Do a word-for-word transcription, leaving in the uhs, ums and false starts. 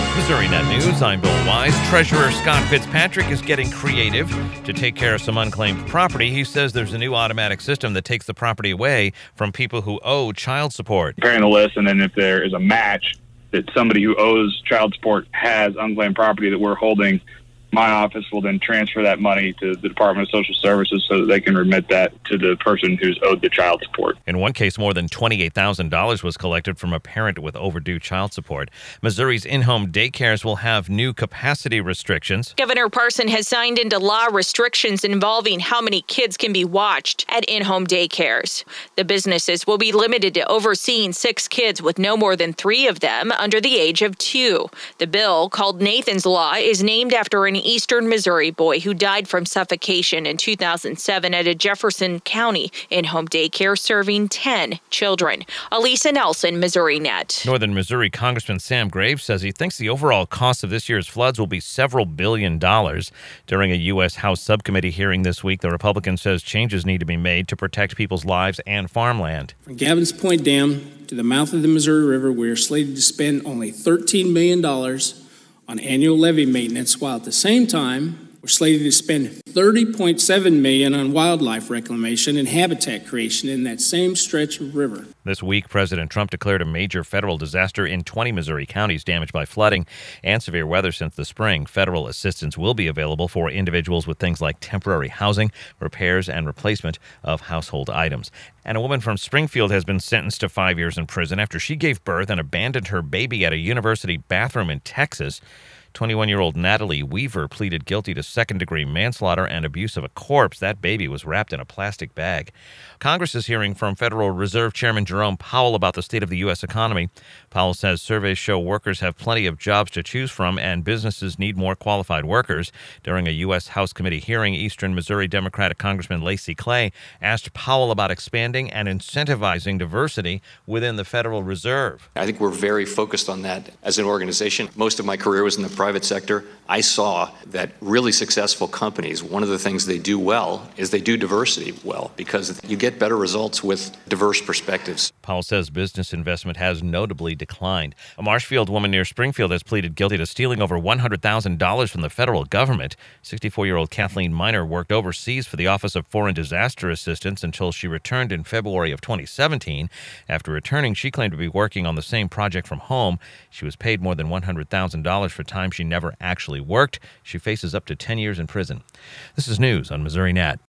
Missouri Net News, I'm Bill Wise. Treasurer Scott Fitzpatrick is getting creative to take care of some unclaimed property. He says there's a new automatic system that takes the property away from people who owe child support. Comparing the list, and then if there is a match that somebody who owes child support has unclaimed property that we're holding, my office will then transfer that money to the Department of Social Services so that they can remit that to the person who's owed the child support. In one case, more than twenty-eight thousand dollars was collected from a parent with overdue child support. Missouri's in-home daycares will have new capacity restrictions. Governor Parson has signed into law restrictions involving how many kids can be watched at in-home daycares. The businesses will be limited to overseeing six kids with no more than three of them under the age of two. The bill, called Nathan's Law, is named after an eastern Missouri boy who died from suffocation in two thousand seven at a Jefferson County in-home daycare serving ten children. Elisa Nelson, Missouri Net. Northern Missouri Congressman Sam Graves says he thinks the overall cost of this year's floods will be several billion dollars. During a U S House subcommittee hearing this week, the Republican says changes need to be made to protect people's lives and farmland. From Gavin's Point Dam to the mouth of the Missouri River, we are slated to spend only thirteen million dollars on annual levee maintenance, while at the same time, we're slated to spend thirty point seven million dollars on wildlife reclamation and habitat creation in that same stretch of river. This week, President Trump declared a major federal disaster in twenty Missouri counties damaged by flooding and severe weather since the spring. Federal assistance will be available for individuals with things like temporary housing, repairs, and replacement of household items. And a woman from Springfield has been sentenced to five years in prison after she gave birth and abandoned her baby at a university bathroom in Texas. twenty-one-year-old Natalie Weaver pleaded guilty to second-degree manslaughter and abuse of a corpse. That baby was wrapped in a plastic bag. Congress is hearing from Federal Reserve Chairman Jerome Powell about the state of the U S economy. Powell says surveys show workers have plenty of jobs to choose from and businesses need more qualified workers. During a U S House committee hearing, Eastern Missouri Democratic Congressman Lacey Clay asked Powell about expanding and incentivizing diversity within the Federal Reserve. I think we're very focused on that as an organization. Most of my career was in the private sector. I saw that really successful companies, one of the things they do well is they do diversity well, because you get better results with diverse perspectives. Powell says business investment has notably declined. A Marshfield woman near Springfield has pleaded guilty to stealing over one hundred thousand dollars from the federal government. sixty-four-year-old Kathleen Miner worked overseas for the Office of Foreign Disaster Assistance until she returned in February of twenty seventeen. After returning, she claimed to be working on the same project from home. She was paid more than one hundred thousand dollars for time she never actually worked. She faces up to ten years in prison. This is news on Missouri Net.